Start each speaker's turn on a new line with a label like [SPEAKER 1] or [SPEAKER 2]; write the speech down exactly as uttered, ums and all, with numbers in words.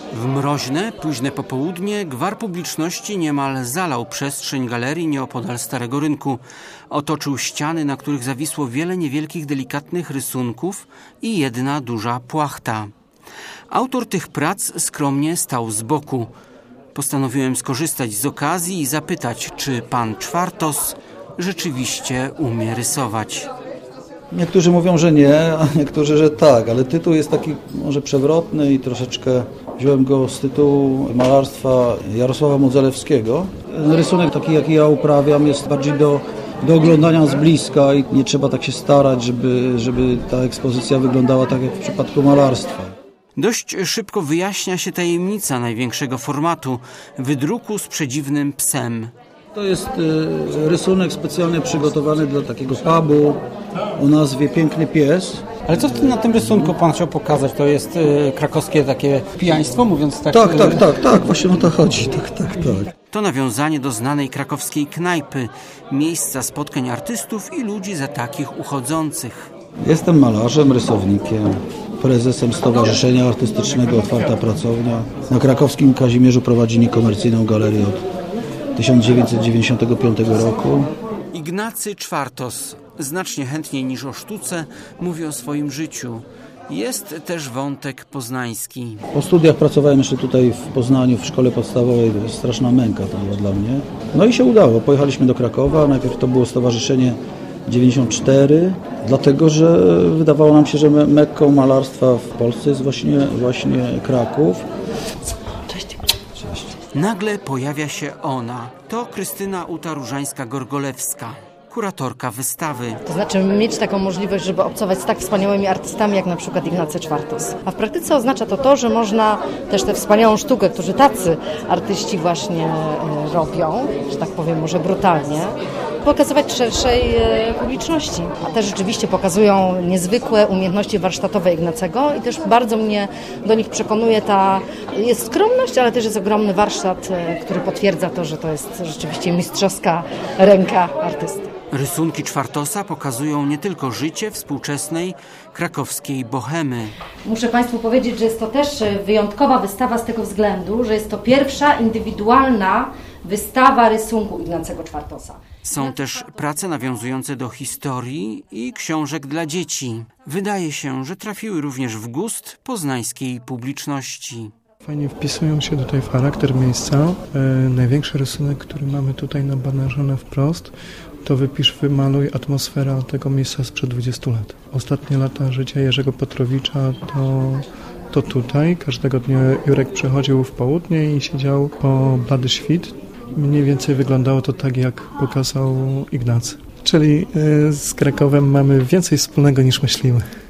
[SPEAKER 1] W mroźne, późne popołudnie gwar publiczności niemal zalał przestrzeń galerii nieopodal Starego Rynku. Otoczył ściany, na których zawisło wiele niewielkich, delikatnych rysunków i jedna duża płachta. Autor tych prac skromnie stał z boku. Postanowiłem skorzystać z okazji i zapytać, czy pan Czwartos rzeczywiście umie rysować.
[SPEAKER 2] Niektórzy mówią, że nie, a niektórzy, że tak, ale tytuł jest taki może przewrotny i troszeczkę wziąłem go z tytułu malarstwa Jarosława Modzelewskiego. Rysunek taki, jaki ja uprawiam, jest bardziej do, do oglądania z bliska i nie trzeba tak się starać, żeby, żeby ta ekspozycja wyglądała tak jak w przypadku malarstwa.
[SPEAKER 1] Dość szybko wyjaśnia się tajemnica największego formatu – wydruku z przedziwnym psem.
[SPEAKER 2] To jest rysunek specjalnie przygotowany dla takiego pubu o nazwie Piękny Pies.
[SPEAKER 3] Ale co na tym rysunku pan chciał pokazać? To jest krakowskie takie pijaństwo, mówiąc tak?
[SPEAKER 2] Tak, tak, tak, tak, właśnie o to chodzi. Tak, tak, tak.
[SPEAKER 1] To nawiązanie do znanej krakowskiej knajpy, miejsca spotkań artystów i ludzi za takich uchodzących.
[SPEAKER 2] Jestem malarzem, rysownikiem, prezesem Stowarzyszenia Artystycznego Otwarta Pracownia. Na krakowskim Kazimierzu prowadzi niekomercyjną galerię od tysiąc dziewięćset dziewięćdziesiątego piątego roku.
[SPEAKER 1] Ignacy Czwartos znacznie chętniej niż o sztuce mówi o swoim życiu. Jest też wątek poznański.
[SPEAKER 2] Po studiach pracowałem jeszcze tutaj w Poznaniu w szkole podstawowej. Straszna męka to była dla mnie. No i się udało. Pojechaliśmy do Krakowa. Najpierw to było Stowarzyszenie dziewięćdziesiąt cztery, dlatego że wydawało nam się, że mekką malarstwa w Polsce jest właśnie, właśnie Kraków.
[SPEAKER 1] Nagle pojawia się ona. To Krystyna Uta-Różańska-Gorgolewska, kuratorka wystawy.
[SPEAKER 4] To znaczy mieć taką możliwość, żeby obcować z tak wspaniałymi artystami, jak na przykład Ignacy Czwartos. A w praktyce oznacza to to, że można też tę wspaniałą sztukę, którzy tacy artyści właśnie robią, że tak powiem może brutalnie, pokazywać szerszej publiczności. A też rzeczywiście pokazują niezwykłe umiejętności warsztatowe Ignacego i też bardzo mnie do nich przekonuje ta, jest skromność, ale też jest ogromny warsztat, który potwierdza to, że to jest rzeczywiście mistrzowska ręka artysty.
[SPEAKER 1] Rysunki Czwartosa pokazują nie tylko życie współczesnej krakowskiej bohemy.
[SPEAKER 4] Muszę Państwu powiedzieć, że jest to też wyjątkowa wystawa z tego względu, że jest to pierwsza indywidualna wystawa rysunku Ignacego Czwartosa.
[SPEAKER 1] Są też prace nawiązujące do historii i książek dla dzieci. Wydaje się, że trafiły również w gust poznańskiej publiczności.
[SPEAKER 5] Fajnie wpisują się tutaj w charakter miejsca. E, największy rysunek, który mamy tutaj na banerze na wprost, to wypisz, wymaluj atmosfera tego miejsca sprzed dwudziestu lat. Ostatnie lata życia Jerzego Petrowicza to, to tutaj. Każdego dnia Jurek przychodził w południe i siedział po blady świt. Mniej więcej wyglądało to tak, jak pokazał Ignacy. Czyli z Krakowem mamy więcej wspólnego niż myślimy.